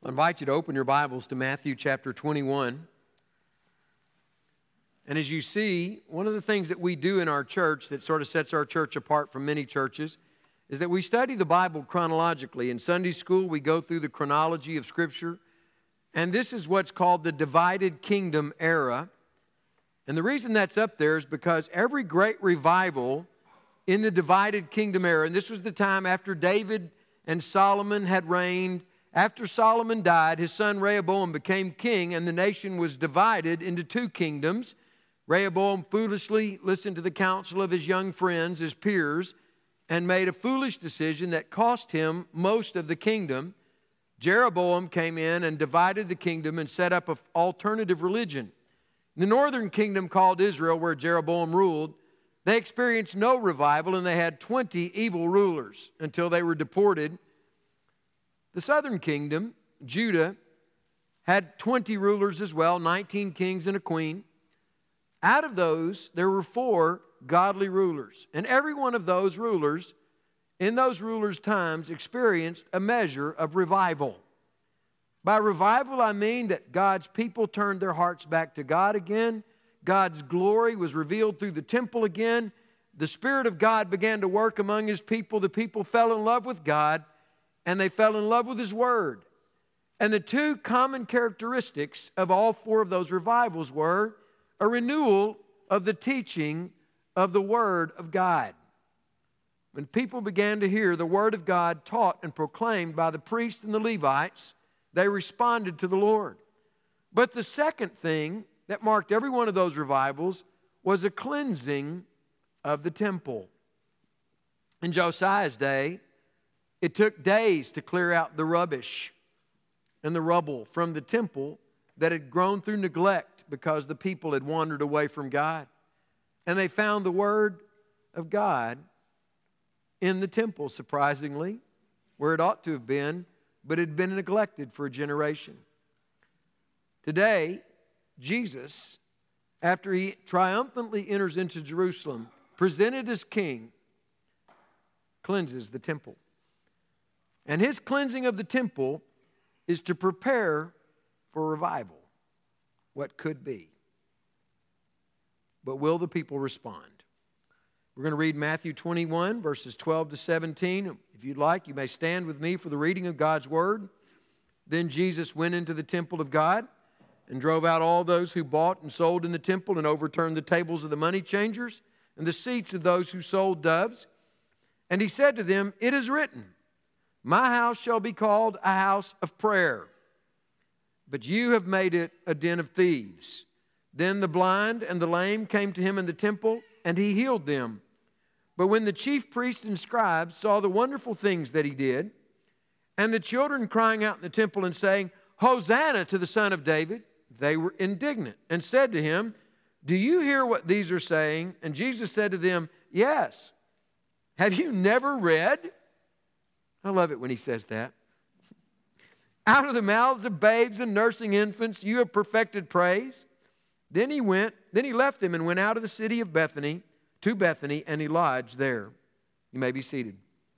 I invite you to open your Bibles to Matthew chapter 21. And as you see, one of the things that we do in our church that sort of sets our church apart from many churches is that we study the Bible chronologically. In Sunday school, we go through the chronology of Scripture. And this is what's called the divided kingdom era. And the reason that's up there is because every great revival in the divided kingdom era, and this was the time after David and Solomon had reigned. After Solomon died, his son Rehoboam became king, and the nation was divided into two kingdoms. Rehoboam foolishly listened to the counsel of his young friends, his peers, and made a foolish decision that cost him most of the kingdom. Jeroboam came in and divided the kingdom and set up an alternative religion. The northern kingdom, called Israel, where Jeroboam ruled, they experienced no revival, and they had 20 evil rulers until they were deported. The southern kingdom, Judah, had 20 rulers as well, 19 kings and a queen. Out of those, there were 4 godly rulers. And every one of those rulers, in those rulers' times, experienced a measure of revival. By revival, I mean that God's people turned their hearts back to God again. God's glory was revealed through the temple again. The Spirit of God began to work among His people. The people fell in love with God, and they fell in love with His Word. And the two common characteristics of all 4 of those revivals were a renewal of the teaching of the Word of God. When people began to hear the Word of God taught and proclaimed by the priests and the Levites, they responded to the Lord. But the second thing that marked every one of those revivals was a cleansing of the temple. In Josiah's day, it took days to clear out the rubbish and the rubble from the temple that had grown through neglect because the people had wandered away from God. And they found the Word of God in the temple, surprisingly, where it ought to have been, but it had been neglected for a generation. Today, Jesus, after He triumphantly enters into Jerusalem, presented as King, cleanses the temple. And His cleansing of the temple is to prepare for revival, what could be. But will the people respond? We're going to read Matthew 21, verses 12 to 17. If you'd like, you may stand with me for the reading of God's Word. Then Jesus went into the temple of God and drove out all those who bought and sold in the temple, and overturned the tables of the money changers and the seats of those who sold doves. And He said to them, "It is written, My house shall be called a house of prayer, but you have made it a den of thieves." Then the blind and the lame came to Him in the temple, and He healed them. But when the chief priests and scribes saw the wonderful things that He did, and the children crying out in the temple and saying, "Hosanna to the Son of David," they were indignant and said to Him, "Do you hear what these are saying?" And Jesus said to them, "Yes. Have you never read?" I love it when He says that. "Out of the mouths of babes and nursing infants, you have perfected praise." Then He left them and went out of the city of Bethany to Bethany, and He lodged there. You may be seated.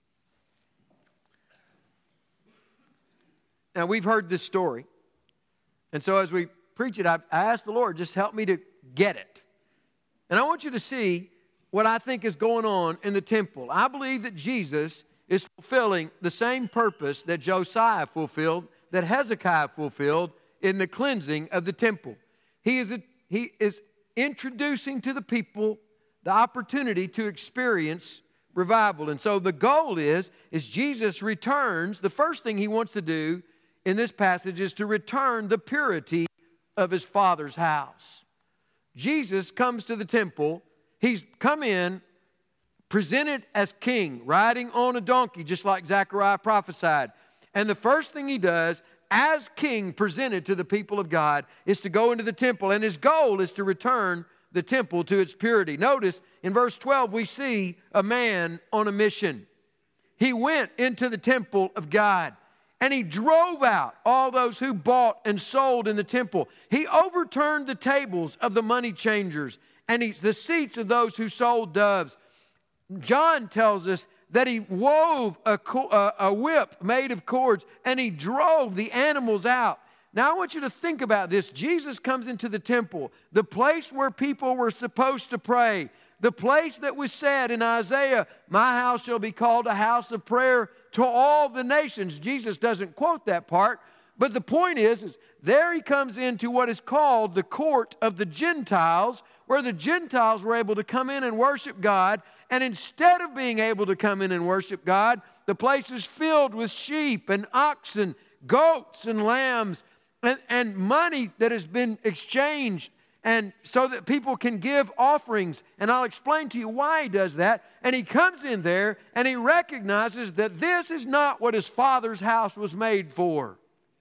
Now, we've heard this story. And so as we preach it, I asked the Lord, just help me to get it. And I want you to see what I think is going on in the temple. I believe that Jesus is fulfilling the same purpose that Josiah fulfilled, that Hezekiah fulfilled in the cleansing of the temple. He is introducing to the people the opportunity to experience revival. And so the goal is Jesus returns. The first thing He wants to do in this passage is to return the purity of His Father's house. Jesus comes to the temple. He's come in, presented as king, riding on a donkey, just like Zechariah prophesied. And the first thing He does, as king presented to the people of God, is to go into the temple. And His goal is to return the temple to its purity. Notice in verse 12, we see a man on a mission. He went into the temple of God, and He drove out all those who bought and sold in the temple. He overturned the tables of the money changers and the seats of those who sold doves. John tells us that he wove a whip made of cords and he drove the animals out. Now I want you to think about this. Jesus comes into the temple, the place where people were supposed to pray, the place that was said in Isaiah, my house shall be called a house of prayer to all the nations. Jesus doesn't quote that part, but the point is there he comes into what is called the court of the Gentiles, where the Gentiles were able to come in and worship God. And instead of being able to come in and worship God, the place is filled with sheep and oxen, goats and lambs, and money that has been exchanged, and so that people can give offerings. And I'll explain to you why he does that. And he comes in there and he recognizes that this is not what his Father's house was made for.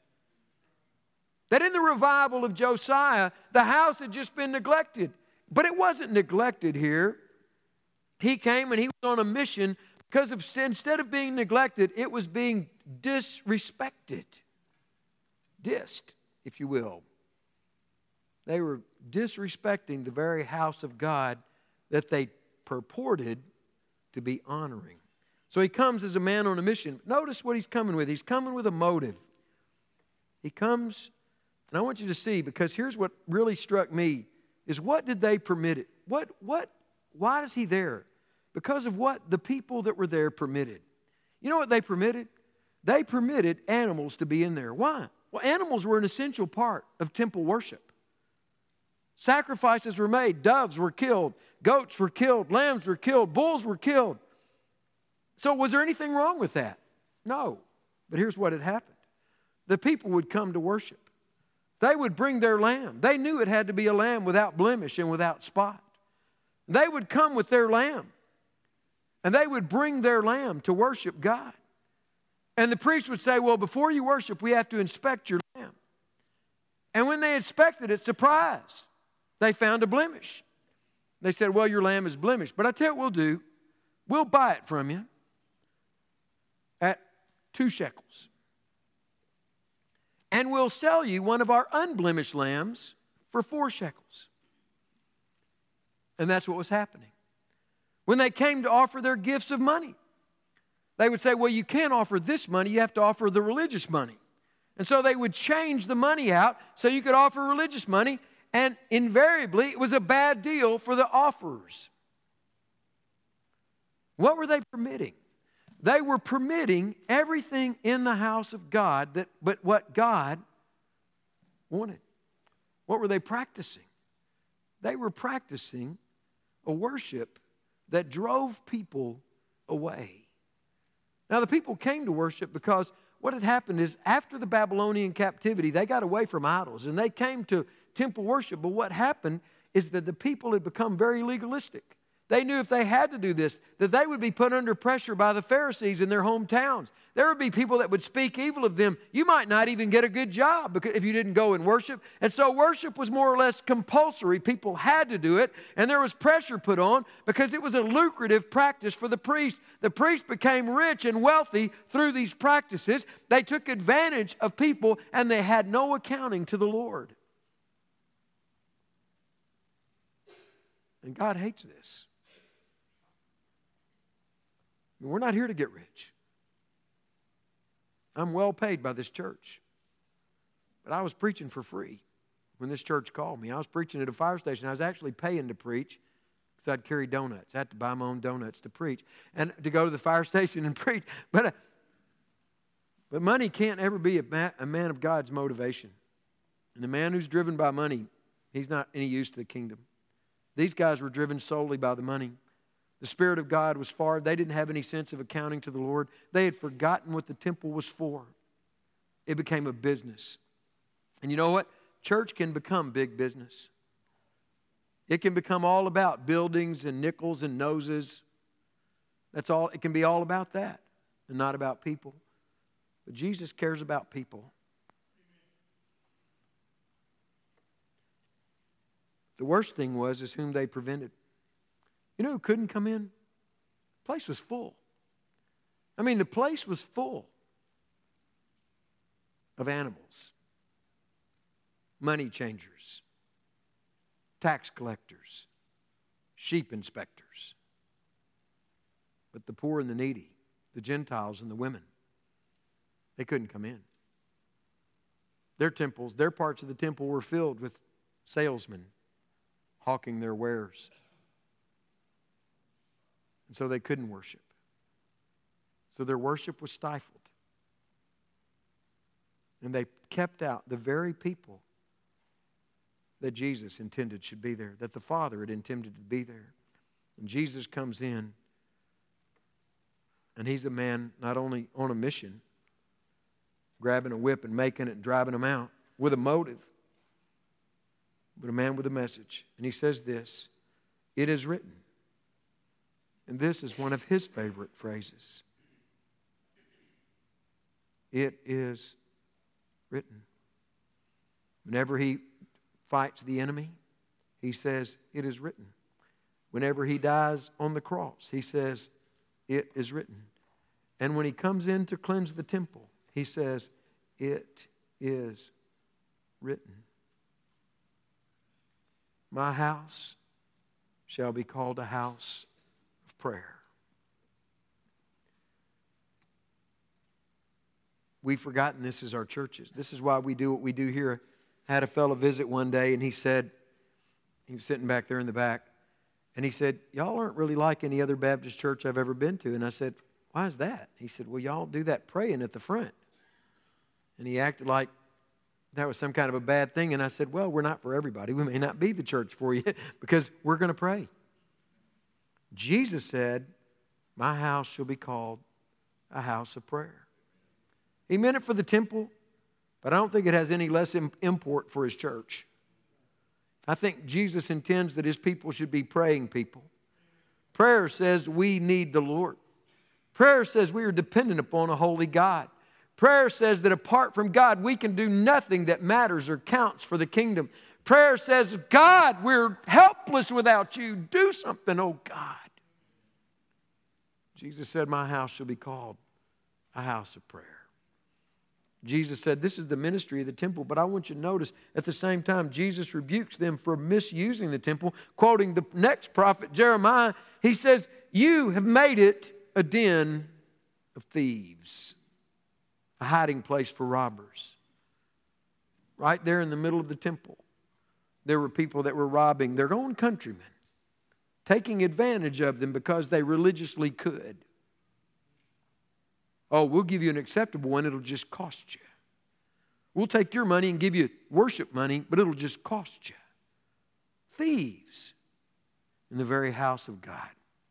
That in the revival of Josiah, the house had just been neglected. But it wasn't neglected here. He came and he was on a mission because instead of being neglected, it was being disrespected. Dissed, if you will. They were disrespecting the very house of God that they purported to be honoring. So he comes as a man on a mission. Notice what he's coming with. He's coming with a motive. He comes, and I want you to see, because here's what really struck me, is what did they permit it? Why is he there? Because of what the people that were there permitted. You know what they permitted? They permitted animals to be in there. Why? Well, animals were an essential part of temple worship. Sacrifices were made. Doves were killed. Goats were killed. Lambs were killed. Bulls were killed. So was there anything wrong with that? No. But here's what had happened. The people would come to worship. They would bring their lamb. They knew it had to be a lamb without blemish and without spot. They would come with their lamb. And they would bring their lamb to worship God. And the priest would say, well, before you worship, we have to inspect your lamb. And when they inspected it, surprise, they found a blemish. They said, well, your lamb is blemished. But I tell you what we'll do. We'll buy it from you at 2 shekels. And we'll sell you one of our unblemished lambs for 4 shekels. And that's what was happening. When they came to offer their gifts of money, they would say, well, you can't offer this money, you have to offer the religious money. And so they would change the money out so you could offer religious money, and invariably it was a bad deal for the offerers. What were they permitting? They were permitting everything in the house of God but what God wanted. What were they practicing? They were practicing a worship that drove people away. Now, the people came to worship because what had happened is after the Babylonian captivity, they got away from idols and they came to temple worship. But what happened is that the people had become very legalistic. They knew if they had to do this, that they would be put under pressure by the Pharisees in their hometowns. There would be people that would speak evil of them. You might not even get a good job because if you didn't go and worship. And so worship was more or less compulsory. People had to do it, and there was pressure put on because it was a lucrative practice for the priest. The priest became rich and wealthy through these practices. They took advantage of people, and they had no accounting to the Lord. And God hates this. We're not here to get rich. I'm well paid by this church. But I was preaching for free when this church called me. I was preaching at a fire station. I was actually paying to preach because I'd carry donuts. I had to buy my own donuts to preach and to go to the fire station and preach. But money can't ever be a man of God's motivation. And the man who's driven by money, he's not any use to the kingdom. These guys were driven solely by the money. The Spirit of God was far. They didn't have any sense of accounting to the Lord. They had forgotten what the temple was for. It became a business. And you know what? Church can become big business. It can become all about buildings and nickels and noses. That's all. It can be all about that and not about people. But Jesus cares about people. The worst thing is whom they prevented. You know who couldn't come in? The place was full. I mean, the place was full of animals, money changers, tax collectors, sheep inspectors. But the poor and the needy, the Gentiles and the women, they couldn't come in. Their temples, their parts of the temple were filled with salesmen hawking their wares. And so they couldn't worship. So their worship was stifled. And they kept out the very people that Jesus intended should be there, that the Father had intended to be there. And Jesus comes in, and He's a man not only on a mission, grabbing a whip and making it and driving them out with a motive, but a man with a message. And He says this, "It is written." And this is one of His favorite phrases. It is written. Whenever He fights the enemy, He says, "It is written." Whenever He dies on the cross, He says, "It is written." And when He comes in to cleanse the temple, He says, "It is written. My house shall be called a house of prayer." We've forgotten this is our churches. This is why we do what we do here. I had a fellow visit one day, and he said, he was sitting back there in the back, and he said, "Y'all aren't really like any other Baptist church I've ever been to." And I said, "Why is that?" He said, "Well, y'all do that praying at the front." And he acted like that was some kind of a bad thing. And I said, "Well, we're not for everybody. We may not be the church for you because we're going to pray." Jesus said, "My house shall be called a house of prayer." He meant it for the temple, but I don't think it has any less import for His church. I think Jesus intends that His people should be praying people. Prayer says we need the Lord. Prayer says we are dependent upon a holy God. Prayer says that apart from God, we can do nothing that matters or counts for the kingdom. Prayer says, "God, we're helpless without You. Do something, oh God." Jesus said, "My house shall be called a house of prayer." Jesus said, this is the ministry of the temple, but I want you to notice at the same time, Jesus rebukes them for misusing the temple. Quoting the next prophet, Jeremiah, he says, "You have made it a den of thieves, a hiding place for robbers." Right there in the middle of the temple, there were people that were robbing their own countrymen, taking advantage of them because they religiously could. "Oh, we'll give you an acceptable one, it'll just cost you. We'll take your money and give you worship money, but it'll just cost you." Thieves in the very house of God.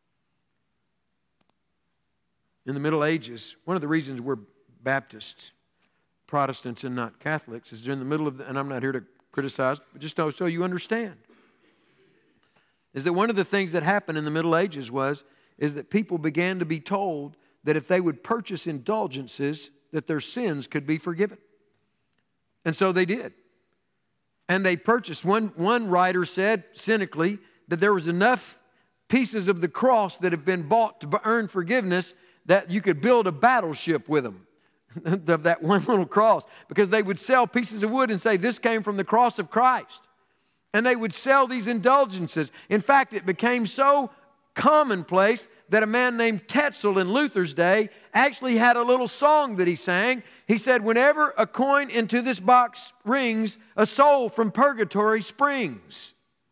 In the Middle Ages, one of the reasons we're Baptists, Protestants, and not Catholics is in the middle of, and I'm not here to criticize, but just so you understand, is that one of the things that happened in the Middle Ages is that people began to be told that if they would purchase indulgences, that their sins could be forgiven. And so they did. And they purchased. One writer said, cynically, that there was enough pieces of the cross that have been bought to earn forgiveness that you could build a battleship with them, of that one little cross. Because they would sell pieces of wood and say, "This came from the cross of Christ." And they would sell these indulgences. In fact, it became so commonplace that a man named Tetzel in Luther's day actually had a little song that he sang. He said, "Whenever a coin into this box rings, a soul from purgatory springs."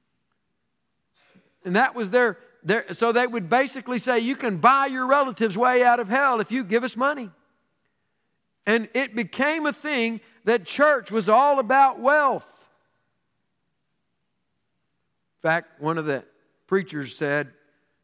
And that was so they would basically say, "You can buy your relatives' way out of hell if you give us money." And it became a thing that church was all about wealth. In fact, one of the preachers said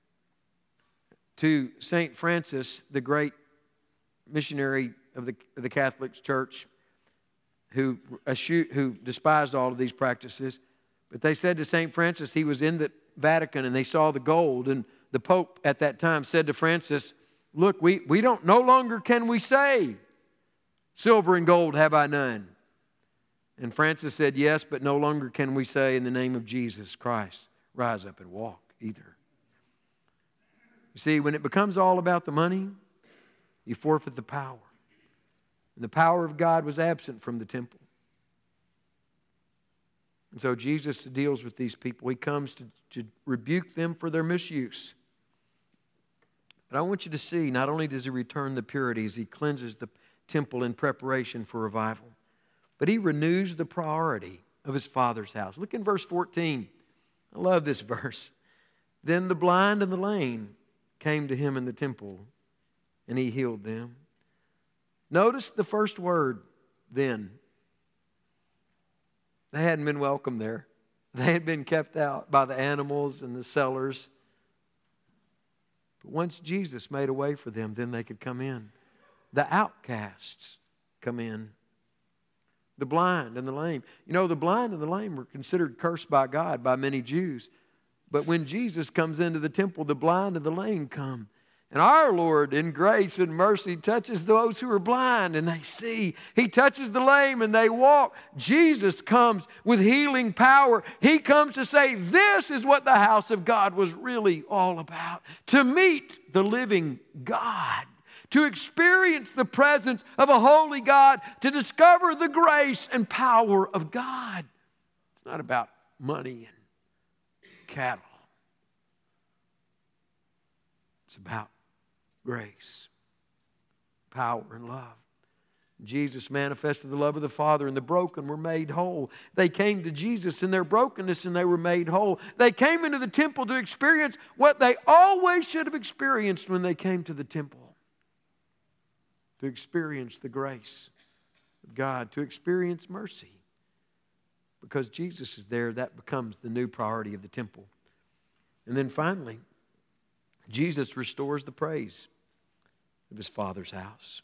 to St. Francis, the great missionary of the Catholic Church, who despised all of these practices, but they said to St. Francis, he was in the Vatican and they saw the gold, and the Pope at that time said to Francis, "Look, we don't, no longer can we say, 'Silver and gold have I none.'" And Francis said, "Yes, but no longer can we say, 'In the name of Jesus Christ, rise up and walk,' either." You see, when it becomes all about the money, you forfeit the power. And the power of God was absent from the temple. And so Jesus deals with these people. He comes to rebuke them for their misuse. But I want you to see, not only does he return the purity as he cleanses the temple in preparation for revival, but he renews the priority of his Father's house. Look in verse 14. I love this verse. Then the blind and the lame came to him in the temple, and he healed them. Notice the first word, then. They hadn't been welcome there. They had been kept out by the animals and the sellers. But once Jesus made a way for them, then they could come in. The outcasts come in. The blind and the lame. You know, the blind and the lame were considered cursed by God by many Jews. But when Jesus comes into the temple, the blind and the lame come. And our Lord, in grace and mercy, touches those who are blind and they see. He touches the lame and they walk. Jesus comes with healing power. He comes to say, this is what the house of God was really all about. To meet the living God. To experience the presence of a holy God. To discover the grace and power of God. It's not about money and cattle. It's about grace, power, and love. Jesus manifested the love of the Father, and the broken were made whole. They came to Jesus in their brokenness, and they were made whole. They came into the temple to experience what they always should have experienced when they came to the temple. To experience the grace of God, to experience mercy. Because Jesus is there, that becomes the new priority of the temple. And then finally, Jesus restores the praise of his Father's house.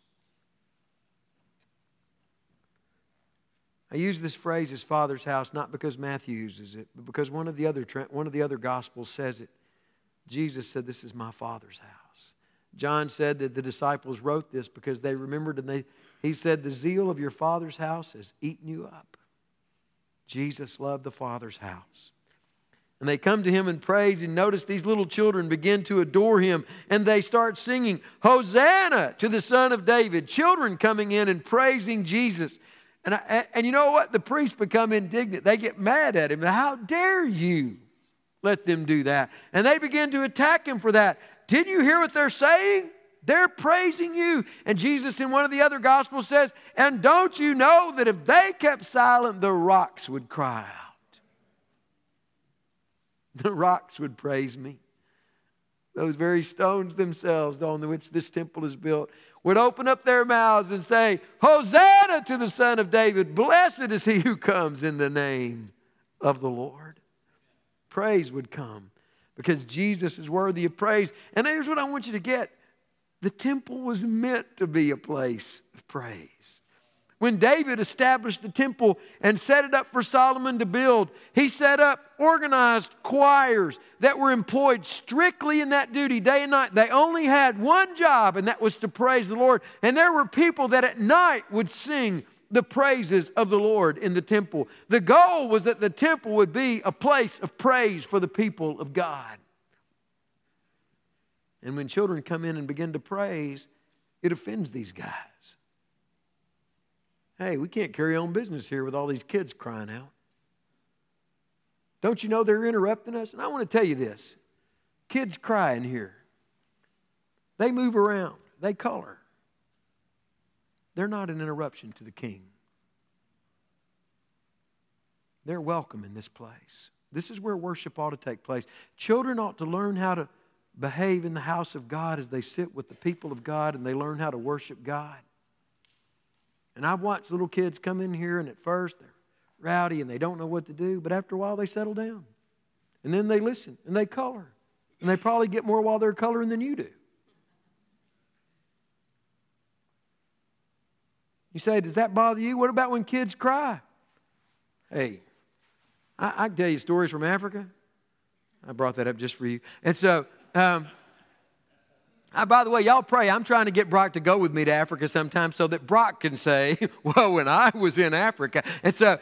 I use this phrase, his Father's house, not because Matthew uses it, but because one of the other Gospels says it. Jesus said, this is my Father's house. John said that the disciples wrote this because they remembered, and he said, the zeal of your Father's house has eaten you up. Jesus loved the Father's house. And they come to him in praise, and notice these little children begin to adore him, and they start singing, Hosanna to the Son of David. Children coming in and praising Jesus. And you know what? The priests become indignant. They get mad at him. How dare you let them do that? And they begin to attack him for that. Didn't you hear what they're saying? They're praising you. And Jesus in one of the other Gospels says, and don't you know that if they kept silent, the rocks would cry out? The rocks would praise me. Those very stones themselves on which this temple is built would open up their mouths and say, Hosanna to the Son of David. Blessed is he who comes in the name of the Lord. Praise would come because Jesus is worthy of praise. And here's what I want you to get. The temple was meant to be a place of praise. When David established the temple and set it up for Solomon to build, he set up organized choirs that were employed strictly in that duty day and night. They only had one job, and that was to praise the Lord. And there were people that at night would sing the praises of the Lord in the temple. The goal was that the temple would be a place of praise for the people of God. And when children come in and begin to praise, it offends these guys. Hey, we can't carry on business here with all these kids crying out. Don't you know they're interrupting us? And I want to tell you this. Kids cry in here. They move around. They color. They're not an interruption to the King. They're welcome in this place. This is where worship ought to take place. Children ought to learn how to behave in the house of God as they sit with the people of God and they learn how to worship God. And I've watched little kids come in here, and at first they're rowdy and they don't know what to do, but after a while they settle down. And then they listen and they color. And they probably get more while they're coloring than you do. You say, does that bother you? What about when kids cry? Hey, I can tell you stories from Africa. I brought that up just for you. And so, by the way, y'all pray. I'm trying to get Brock to go with me to Africa sometime so that Brock can say, well, when I was in Africa. And so,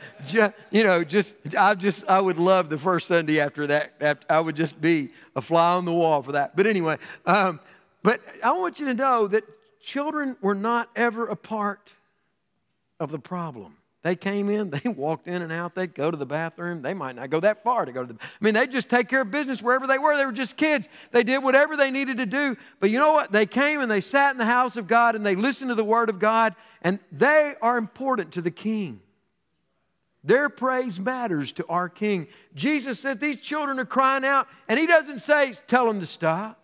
I would love the first Sunday after that. I would just be a fly on the wall for that. But anyway, but I want you to know that children were not ever a part of the problem. They came in, they walked in and out, they'd go to the bathroom. They might not go that far to go to they'd just take care of business wherever they were. They were just kids. They did whatever they needed to do. But you know what? They came and they sat in the house of God and they listened to the Word of God, and they are important to the King. Their praise matters to our King. Jesus said these children are crying out, and He doesn't say, tell them to stop.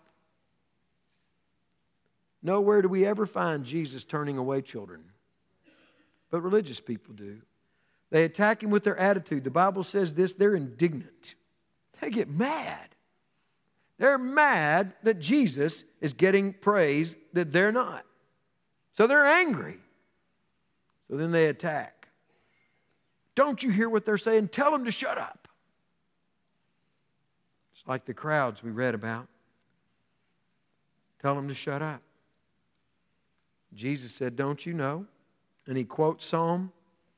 Nowhere do we ever find Jesus turning away children. But religious people do. They attack Him with their attitude. The Bible says this, they're indignant. They get mad. They're mad that Jesus is getting praise that they're not. So they're angry. So then they attack. Don't you hear what they're saying? Tell them to shut up. It's like the crowds we read about. Tell them to shut up. Jesus said, don't you know? And He quotes Psalm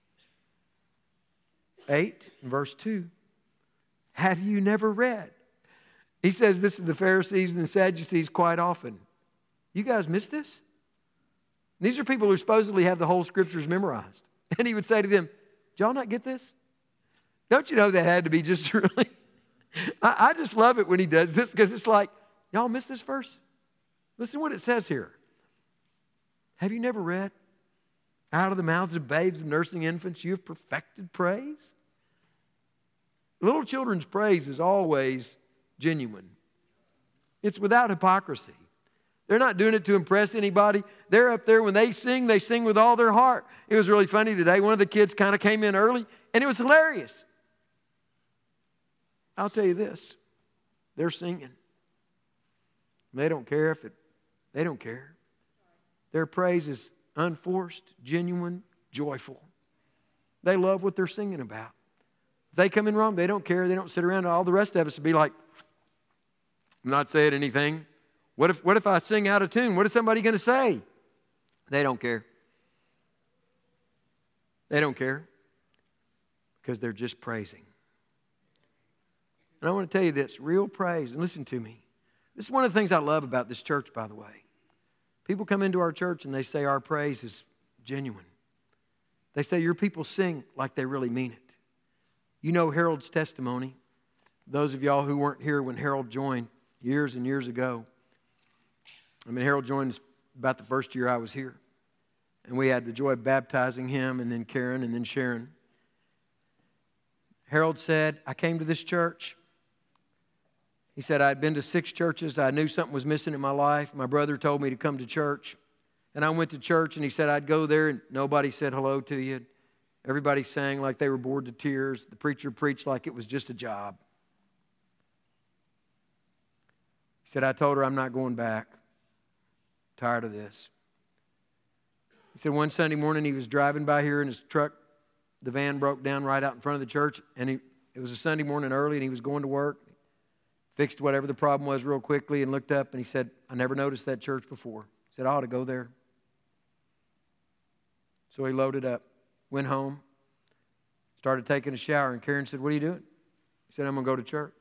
8, verse 2. Have you never read? He says this to the Pharisees and the Sadducees quite often. You guys miss this? These are people who supposedly have the whole Scriptures memorized. And He would say to them, did y'all not get this? Don't you know that had to be just really... I just love it when He does this, because it's like, y'all miss this verse? Listen to what it says here. Have you never read? Out of the mouths of babes and nursing infants, you have perfected praise. Little children's praise is always genuine. It's without hypocrisy. They're not doing it to impress anybody. They're up there when they sing with all their heart. It was really funny today. One of the kids kind of came in early, and it was hilarious. I'll tell you this. They're singing. They don't care they don't care. Their praise is unforced, genuine, joyful. They love what they're singing about. If they come in wrong, they don't care. They don't sit around. All the rest of us would be like, I'm not saying anything. What if I sing out of tune? What is somebody going to say? They don't care. They don't care because they're just praising. And I want to tell you this, real praise, and listen to me. This is one of the things I love about this church, by the way. People come into our church and they say our praise is genuine. They say your people sing like they really mean it. You know Harold's testimony. Those of y'all who weren't here when Harold joined years and years ago. Harold joined about the first year I was here. And we had the joy of baptizing him, and then Karen, and then Sharon. Harold said, I came to this church. He said, I'd been to 6 churches. I knew something was missing in my life. My brother told me to come to church. And I went to church, and he said, I'd go there, and nobody said hello to you. Everybody sang like they were bored to tears. The preacher preached like it was just a job. He said, I told her I'm not going back. Tired of this. He said one Sunday morning he was driving by here in his truck. The van broke down right out in front of the church, and it was a Sunday morning early, and he was going to work. Fixed whatever the problem was real quickly and looked up, and he said, I never noticed that church before. He said, I ought to go there. So he loaded up, went home, started taking a shower, and Karen said, what are you doing? He said, I'm going to go to church.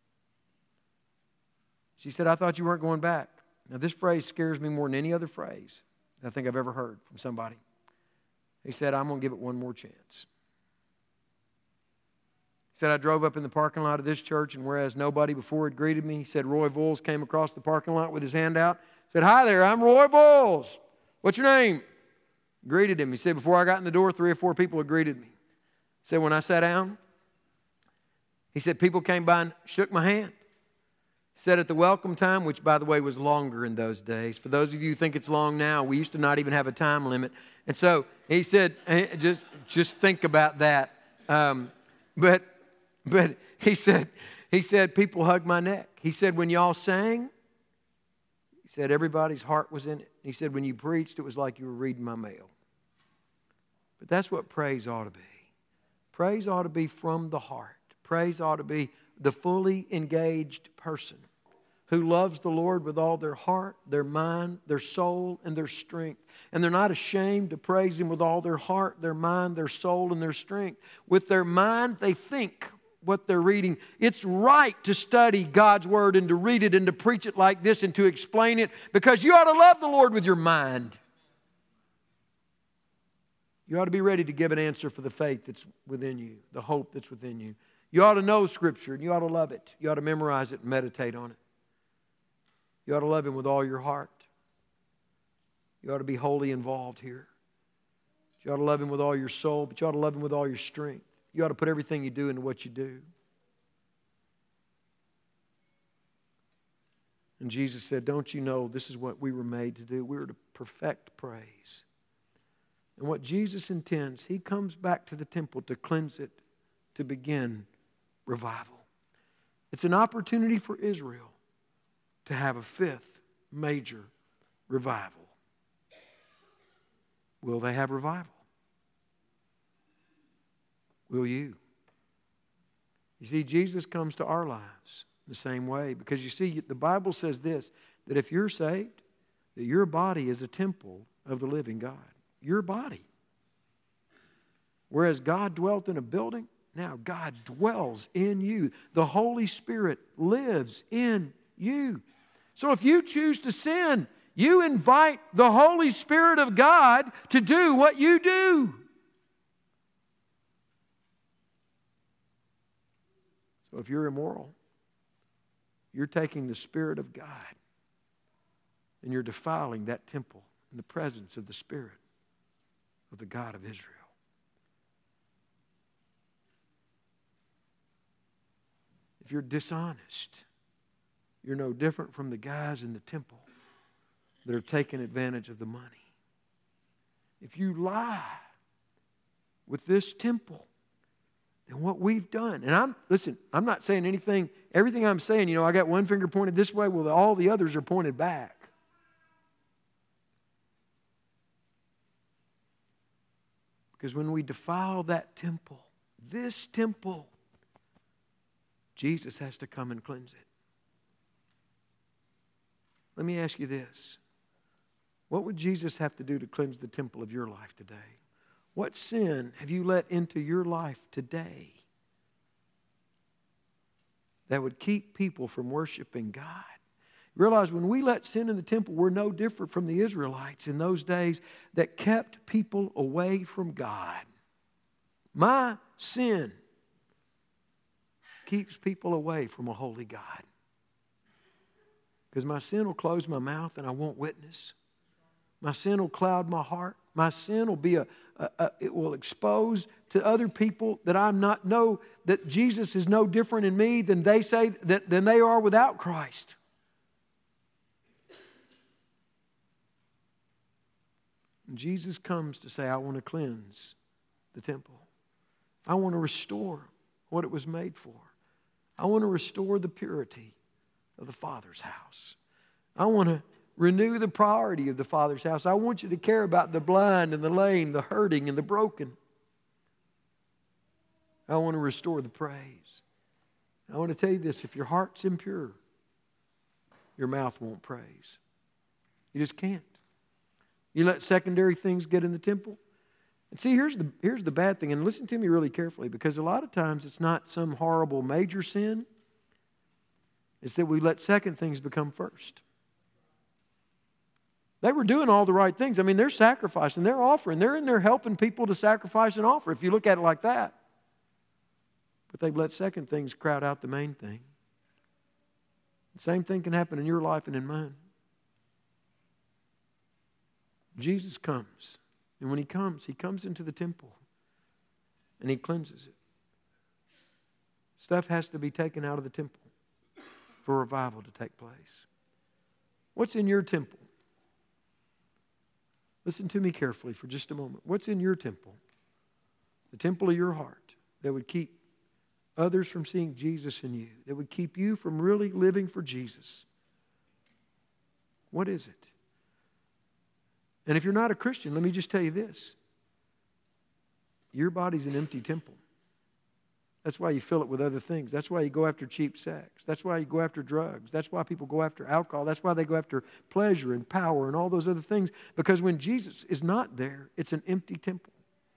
She said, I thought you weren't going back. Now, this phrase scares me more than any other phrase I think I've ever heard from somebody. He said, I'm going to give it one more chance. He said, I drove up in the parking lot of this church, and whereas nobody before had greeted me, he said, Roy Voles came across the parking lot with his hand out. Said, hi there, I'm Roy Voles. What's your name? Greeted him. He said, before I got in the door, 3 or 4 people had greeted me. He said, when I sat down, he said, people came by and shook my hand. He said at the welcome time, which, by the way, was longer in those days. For those of you who think it's long now, we used to not even have a time limit. And so he said, just think about that. But he said, people hugged my neck. He said, when y'all sang, he said, everybody's heart was in it. He said, when you preached, it was like you were reading my mail. But that's what praise ought to be. Praise ought to be from the heart. Praise ought to be the fully engaged person who loves the Lord with all their heart, their mind, their soul, and their strength. And they're not ashamed to praise Him with all their heart, their mind, their soul, and their strength. With their mind, they think what they're reading. It's right to study God's Word and to read it and to preach it like this and to explain it, because you ought to love the Lord with your mind. You ought to be ready to give an answer for the faith that's within you, the hope that's within you. You ought to know Scripture, and you ought to love it. You ought to memorize it and meditate on it. You ought to love Him with all your heart. You ought to be wholly involved here. You ought to love Him with all your soul, but you ought to love Him with all your strength. You ought to put everything you do into what you do. And Jesus said, don't you know this is what we were made to do? We were to perfect praise. And what Jesus intends, He comes back to the temple to cleanse it, to begin revival. It's an opportunity for Israel to have a fifth major revival. Will they have revival? Will you? You see, Jesus comes to our lives the same way. Because you see, the Bible says this, that if you're saved, that your body is a temple of the living God. Your body. Whereas God dwelt in a building, now God dwells in you. The Holy Spirit lives in you. So if you choose to sin, you invite the Holy Spirit of God to do what you do. So if you're immoral, you're taking the Spirit of God and you're defiling that temple in the presence of the Spirit of the God of Israel. If you're dishonest, you're no different from the guys in the temple that are taking advantage of the money. If you lie with this temple, then what we've done, and I'm not saying anything, everything I'm saying, I got one finger pointed this way, well, all the others are pointed back. Because when we defile that temple, this temple, Jesus has to come and cleanse it. Let me ask you this. What would Jesus have to do to cleanse the temple of your life today? What sin have you let into your life today that would keep people from worshiping God? Realize when we let sin in the temple, we're no different from the Israelites in those days that kept people away from God. My sin keeps people away from a holy God. Because my sin will close my mouth and I won't witness. My sin will cloud my heart. My sin will be it will expose to other people that that Jesus is no different in me than they say than they are without Christ. And Jesus comes to say, I want to cleanse the temple. I want to restore what it was made for. I want to restore the purity of the Father's house. I want to renew the priority of the Father's house. I want you to care about the blind and the lame, the hurting and the broken. I want to restore the praise. I want to tell you this, if your heart's impure, your mouth won't praise. You just can't. You let secondary things get in the temple. And see, here's the bad thing, and listen to me really carefully, because a lot of times it's not some horrible major sin. It's that we let second things become first. They were doing all the right things. I mean, they're sacrificing, they're offering, they're in there helping people to sacrifice and offer, if you look at it like that. But they've let second things crowd out the main thing. The same thing can happen in your life and in mine. Jesus comes. And when He comes into the temple and He cleanses it. Stuff has to be taken out of the temple for revival to take place. What's in your temple? Listen to me carefully for just a moment. What's in your temple? The temple of your heart that would keep others from seeing Jesus in you, that would keep you from really living for Jesus. What is it? And if you're not a Christian, let me just tell you this. Your body's an empty temple. That's why you fill it with other things. That's why you go after cheap sex. That's why you go after drugs. That's why people go after alcohol. That's why they go after pleasure and power and all those other things. Because when Jesus is not there, it's an empty temple.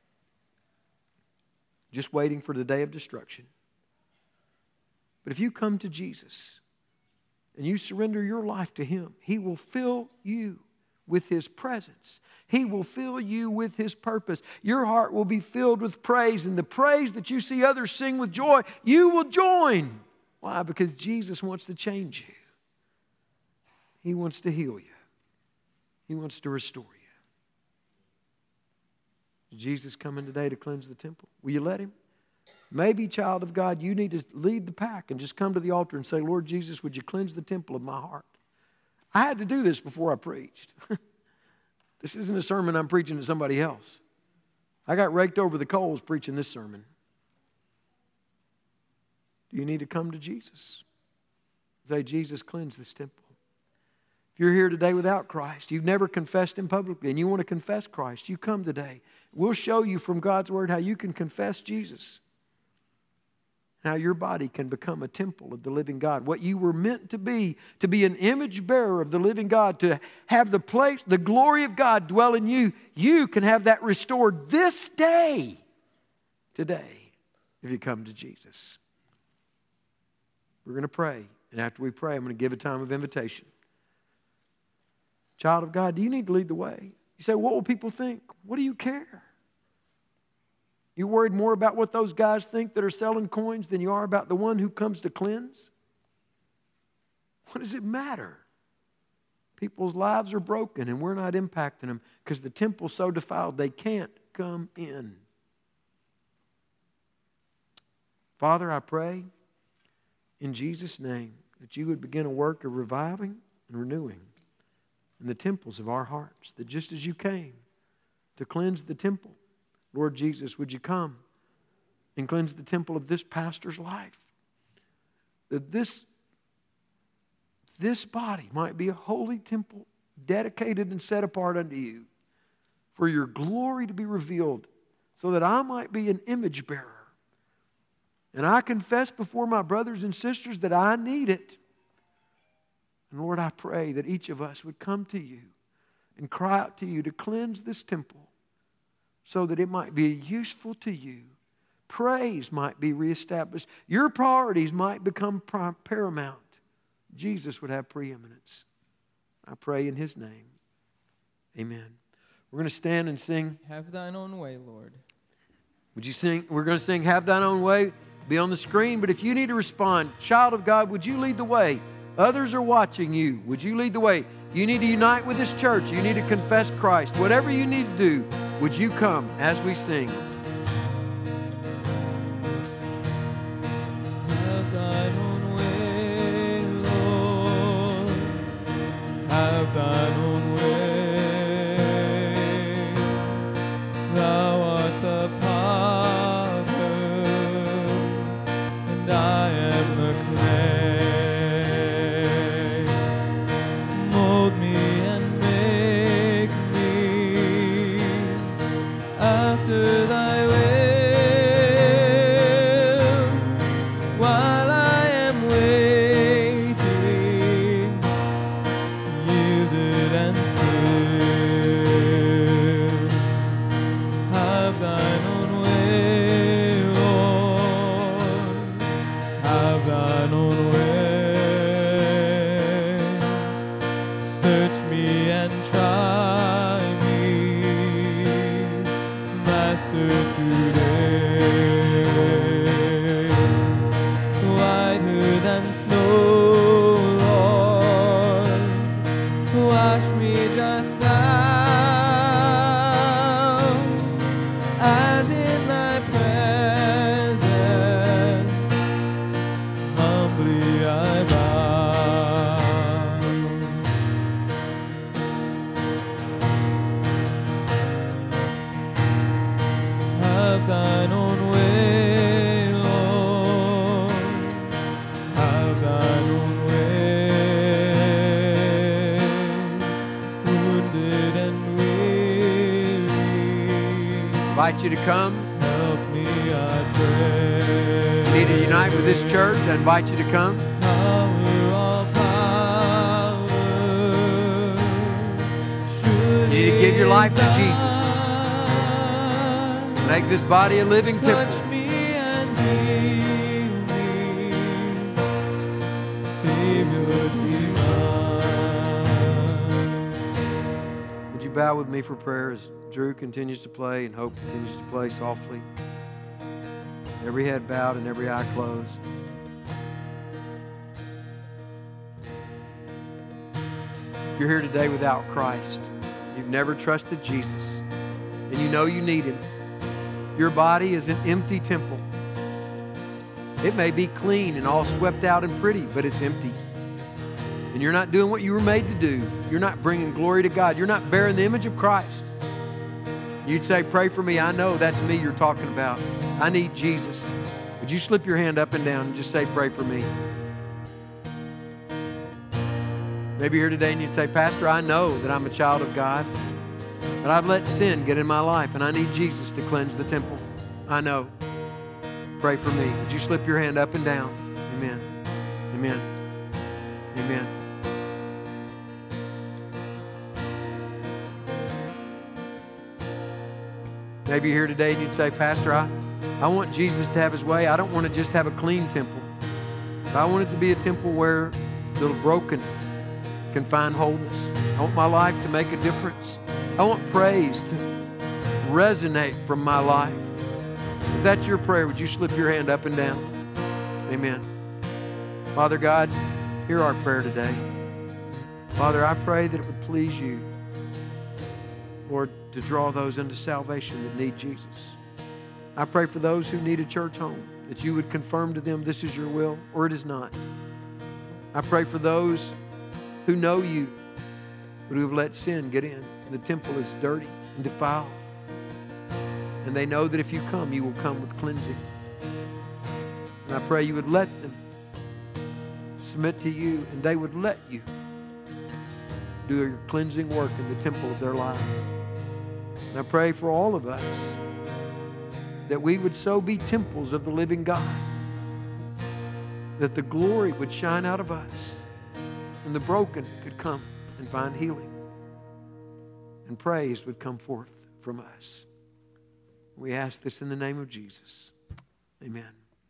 Just waiting for the day of destruction. But if you come to Jesus and you surrender your life to Him, He will fill you with His presence. He will fill you with His purpose. Your heart will be filled with praise, and the praise that you see others sing with joy, you will join. Why? Because Jesus wants to change you. He wants to heal you. He wants to restore you. Is Jesus coming today to cleanse the temple? Will you let Him? Maybe, child of God, you need to lead the pack and just come to the altar and say, Lord Jesus, would you cleanse the temple of my heart? I had to do this before I preached. This isn't a sermon I'm preaching to somebody else. I got raked over the coals preaching this sermon. Do you need to come to Jesus? Say, Jesus, cleanse this temple. If you're here today without Christ, you've never confessed Him publicly, and you want to confess Christ, you come today. We'll show you from God's Word how you can confess Jesus. How your body can become a temple of the living God. What you were meant to be an image bearer of the living God, to have the place, the glory of God dwell in you. You can have that restored this day, today, if you come to Jesus. We're going to pray, and after we pray, I'm going to give a time of invitation. Child of God, do you need to lead the way? You say, what will people think? What do you care? You're worried more about what those guys think that are selling coins than you are about the one who comes to cleanse? What does it matter? People's lives are broken and we're not impacting them because the temple's so defiled they can't come in. Father, I pray in Jesus' name that you would begin a work of reviving and renewing in the temples of our hearts, that just as you came to cleanse the temple, Lord Jesus, would you come and cleanse the temple of this pastor's life? That this body might be a holy temple dedicated and set apart unto you for your glory to be revealed, so that I might be an image bearer. And I confess before my brothers and sisters that I need it. And Lord, I pray that each of us would come to you and cry out to you to cleanse this temple, so that it might be useful to you. Praise might be reestablished. Your priorities might become paramount. Jesus would have preeminence. I pray in His name. Amen. We're going to stand and sing. Have thine own way, Lord. Would you sing? We're going to sing Have Thine Own Way. Be on the screen. But if you need to respond, child of God, would you lead the way? Others are watching you. Would you lead the way? You need to unite with this church. You need to confess Christ. Whatever you need to do, would you come as we sing? Have thine own way, Lord. Have thine own way. Thou art the potter, and I am the clay. Mold me and make me after thy will, while I am waiting, yielded and still. Have thine own way, Lord. Have thine own way. Search me and try me, Master, today. Whiter than snow, Lord, wash me just now, as in thy presence, humbly I bow. Have thine own way, Lord. Have thine own way. Wounded and weary, Invite you to come. help me, I pray. You need to unite with this church. I invite you to come. Power, all power. You need to give your life to Jesus. Make this body a living temple. Touch me and heal me, Savior divine. you bow with me for prayer as Drew continues to play and Hope continues to play softly? Every head bowed and every eye closed. If you're here today without Christ, you've never trusted Jesus, and you know you need Him, your body is an empty temple. It may be clean and all swept out and pretty, but it's empty. And you're not doing what you were made to do. You're not bringing glory to God. You're not bearing the image of Christ. You'd say, pray for me. I know that's me you're talking about. I need Jesus. Would you slip your hand up and down and just say, pray for me? Maybe you're here today and you'd say, Pastor, I know that I'm a child of God, but I've let sin get in my life and I need Jesus to cleanse the temple. I know. Pray for me. Would you slip your hand up and down? Amen. Amen. Amen. Maybe you're here today and you'd say, Pastor, I want Jesus to have His way. I don't want to just have a clean temple, but I want it to be a temple where the broken can find wholeness. I want my life to make a difference. I want praise to resonate from my life. If that's your prayer, would you slip your hand up and down? Amen. Father God, hear our prayer today. Father, I pray that it would please You, Lord, to draw those into salvation that need Jesus. I pray for those who need a church home, that You would confirm to them this is Your will or it is not. I pray for those who know You, but who have let sin get in. The temple is dirty and defiled. And they know that if You come, You will come with cleansing. And I pray You would let them submit to You, and they would let You do Your cleansing work in the temple of their lives. And I pray for all of us that we would so be temples of the living God, that the glory would shine out of us, and the broken could come and find healing, and praise would come forth from us. We ask this in the name of Jesus. Amen.